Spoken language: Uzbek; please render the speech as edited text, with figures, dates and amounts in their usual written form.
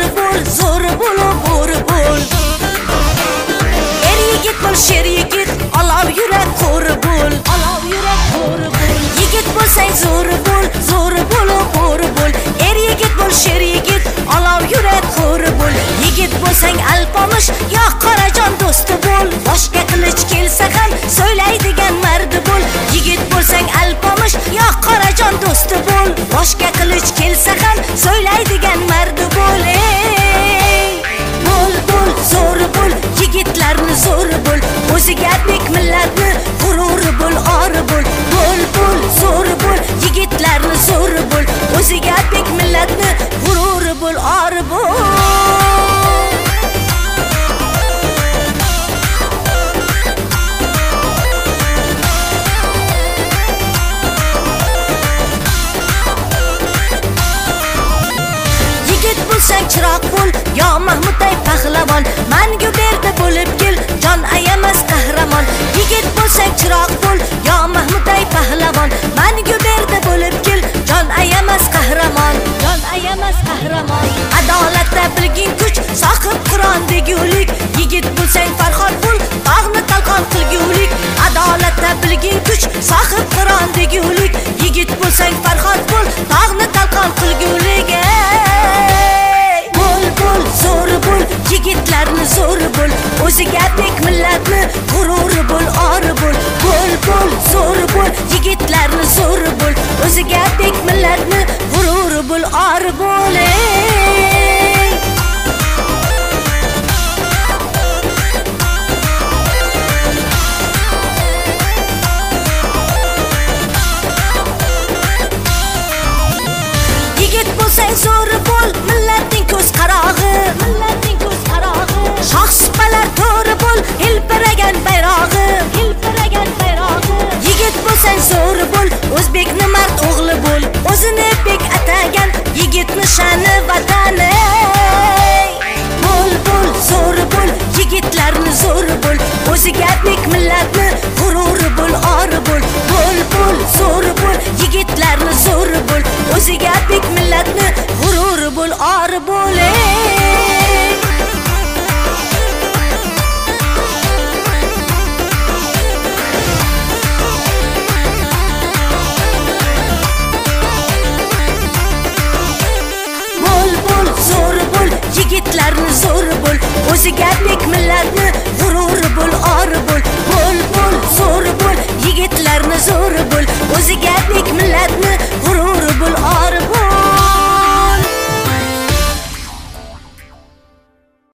zo'r bo'l, bo'ri bo'l. Er yigit bo'l, sher yigit, olov yurak qo'ri bo'l, olov yurak qo'ri bo'l. Yigit bo'lsang zo'r bo'l, bo'ri bo'l. Er yigit bo'l, sher yigit, olov yurak qo'ri bo'l. Yigit bo'lsang alpomish, yo qorajon do'sti bo'l. Boshga qilich kelsa ham so'ylaydigan mardi bo'l. Yigit bo'lsang alpomish, yo qorajon do'sti bo'l. Boshga qilich kelsa ham so'ylaydigan mardi bo'l. Bo'l, zo'r bo'l, yigitlarni zo'r bo'l. O'ziga bek millatni g'ururi bo'l, ori bo'l. Bo'l, zo'r bo'l, yigitlarni zo'r bo'l. O'ziga bek millatni g'ururi bo'l, ori bo'l. Chiroq bo'l, yo Mahmuday pahlavon, mangu berdi bo'lib kel, jon ayamas qahramon. Yigit bo'lsang chiroq bo'l, yo Mahmuday pahlavon, mangu berdi bo'lib kel, jon ayamas qahramon, jon ayamas qahramon. Adolatda bilgin kuch, sohib Qur'on degulik. Yigit bo'lsang Farhod bo'l, tog'ni talqon qilgulik. Adolatda bilgin kuch, sohib Qur'on degulik. Yigit bo'lsang Farhod bo'l, tog'ni talqon qilgulik. Bo'l, zo'r bo'l, yigitlarni zo'r bo'l. O'ziga bek millatni g'ururi bo'l, ori bo'l. Bo'l, zo'r bo'l, yigitlarni zo'r bo'l. O'ziga bek millatni g'ururi bo'l, ori bo'l. Yigit bo'lsang zo'r bo'l, millatning ko'z qarog'i, millatning ko'z qarog'i. Shoh supalar to'ri bo'l, hilpiragan bayrog'i, hilpiragan bayrog'i. Yigit bo'lsang zo'r bo'l, o'zbekni mard o'g'li bo'l. O'zini bek atagan yigitni sha'ni vatani. Bo'l, zo'r bo'l, yigitlarni zo'r bo'l. O'ziga bek millatni g'ururi bo'l, ori bo'l. Bo'l, zo'r bo'l, yigitlarni zo'r bo'l. O'ziga bek millatni g'ururi bo'l, ori bo'l. Bo'l, zo'r bo'l, yigitlarni zo'r bo'l. O'ziga bek millatni g'ururi bo'l, ori bo'l. Bo'l, zo'r bo'l, yigitlarni zo'r bo'l. O'ziga bek millatni g'ururi bo'l, ori bo'l.